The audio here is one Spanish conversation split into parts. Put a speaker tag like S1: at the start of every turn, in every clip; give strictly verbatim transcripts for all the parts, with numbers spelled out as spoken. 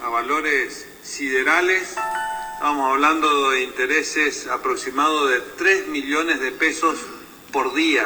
S1: a valores siderales. Estamos hablando de intereses aproximados de tres millones de pesos por día.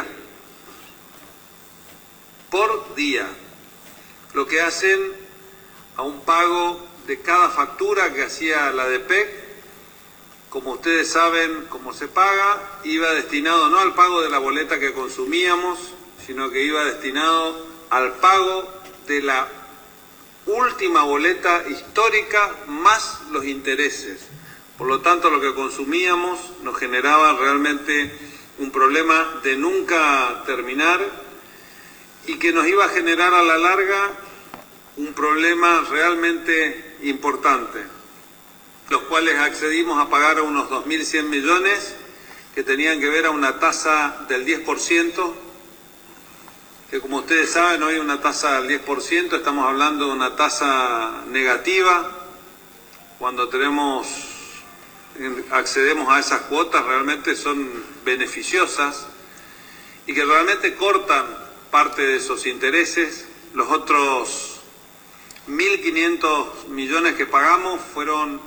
S1: Por día. Lo que hacen a un pago de cada factura que hacía la D P E C. Como ustedes saben, cómo se paga, iba destinado no al pago de la boleta que consumíamos, sino que iba destinado al pago de la última boleta histórica más los intereses. Por lo tanto, lo que consumíamos nos generaba realmente un problema de nunca terminar y que nos iba a generar a la larga un problema realmente importante, los cuales accedimos a pagar a unos dos mil cien millones que tenían que ver a una tasa del diez por ciento, que como ustedes saben hoy una tasa del diez por ciento, estamos hablando de una tasa negativa. Cuando tenemos, accedemos a esas cuotas realmente son beneficiosas y que realmente cortan parte de esos intereses. Los otros mil quinientos millones que pagamos fueron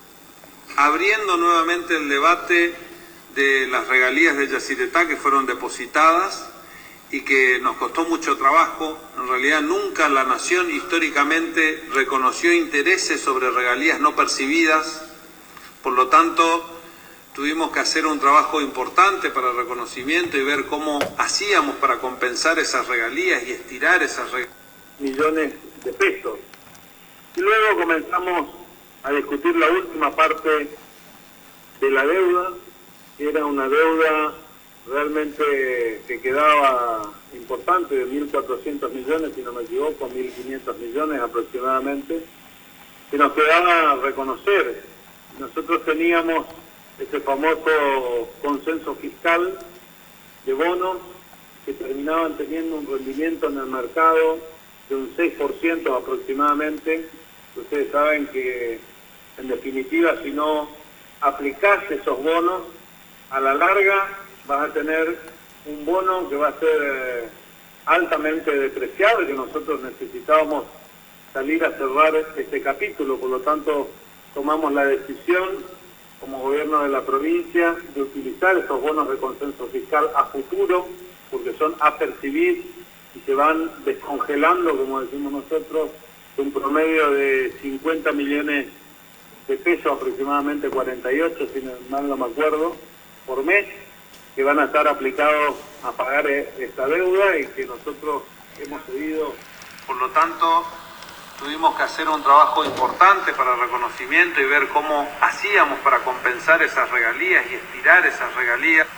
S1: abriendo nuevamente el debate de las regalías de Yacyretá que fueron depositadas y que nos costó mucho trabajo. En realidad nunca la nación históricamente reconoció intereses sobre regalías no percibidas, por lo tanto tuvimos que hacer un trabajo importante para el reconocimiento y ver cómo hacíamos para compensar esas regalías y estirar esas regalías.
S2: Millones de pesos. Y luego comenzamos a discutir la última parte de la deuda, que era una deuda realmente que quedaba importante, de mil cuatrocientos millones, si no me equivoco, mil quinientos millones aproximadamente, que nos quedaba reconocer. Nosotros teníamos ese famoso consenso fiscal de bonos que terminaban teniendo un rendimiento en el mercado de un seis por ciento aproximadamente. Ustedes saben que, en definitiva, si no aplicás esos bonos, a la larga vas a tener un bono que va a ser eh, altamente depreciado y que nosotros necesitábamos salir a cerrar este capítulo. Por lo tanto, tomamos la decisión como gobierno de la provincia de utilizar esos bonos de consenso fiscal a futuro, porque son a percibir y se van descongelando, como decimos nosotros, un promedio de cincuenta millones de pesos, aproximadamente cuarenta y ocho, si mal no me acuerdo, por mes, que van a estar aplicados a pagar esta deuda y que nosotros hemos cedido.
S1: Por lo tanto, tuvimos que hacer un trabajo importante para el reconocimiento y ver cómo hacíamos para compensar esas regalías y estirar esas regalías.